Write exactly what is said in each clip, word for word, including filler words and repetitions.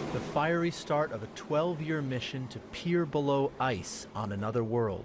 The fiery start of a twelve-year mission to peer below ice on another world.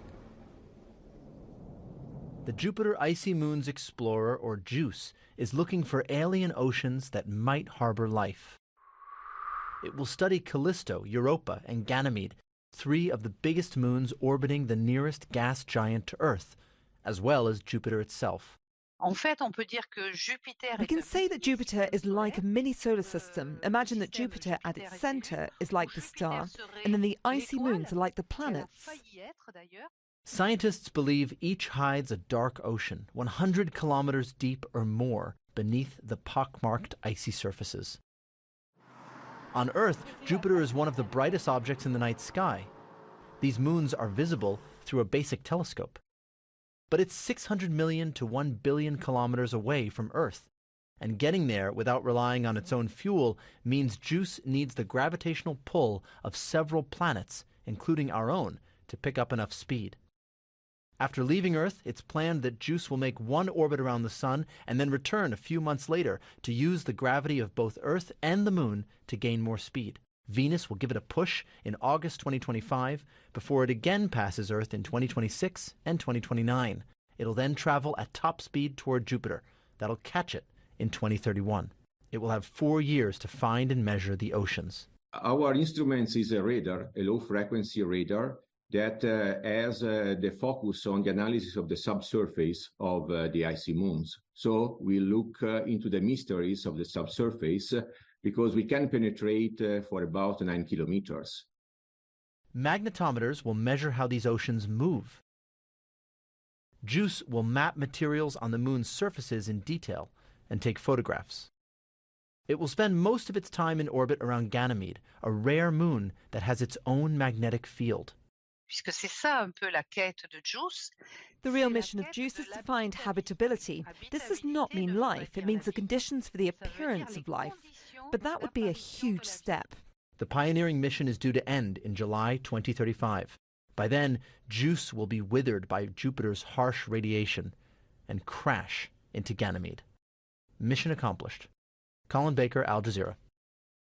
The Jupiter Icy Moons Explorer, or JUICE, is looking for alien oceans that might harbor life. It will study Callisto, Europa, and Ganymede, three of the biggest moons orbiting the nearest gas giant to Earth, as well as Jupiter itself. We can say that Jupiter is like a mini solar system. Imagine that Jupiter at its center is like the star, and then the icy moons are like the planets. Scientists believe each hides a dark ocean, one hundred kilometers deep or more, beneath the pockmarked icy surfaces. On Earth, Jupiter is one of the brightest objects in the night sky. These moons are visible through a basic telescope. But it's six hundred million to one billion kilometers away from Earth, and getting there without relying on its own fuel means JUICE needs the gravitational pull of several planets, including our own, to pick up enough speed. After leaving Earth, it's planned that JUICE will make one orbit around the Sun and then return a few months later to use the gravity of both Earth and the Moon to gain more speed. Venus will give it a push in August twenty twenty-five before it again passes Earth in twenty twenty-six and twenty twenty-nine. It'll then travel at top speed toward Jupiter. That'll catch it in twenty thirty-one. It will have four years to find and measure the oceans. Our instruments is a radar, a low-frequency radar, that uh, has uh, the focus on the analysis of the subsurface of uh, the icy moons. So we look uh, into the mysteries of the subsurface uh, because we can penetrate uh, for about nine kilometers. Magnetometers will measure how these oceans move. JUICE will map materials on the moon's surfaces in detail and take photographs. It will spend most of its time in orbit around Ganymede, a rare moon that has its own magnetic field. The real mission of JUICE is to find habitability. This does not mean life, it means the conditions for the appearance of life. But that would be a huge step. The pioneering mission is due to end in July twenty thirty-five. By then, JUICE will be withered by Jupiter's harsh radiation and crash into Ganymede. Mission accomplished. Colin Baker, Al Jazeera.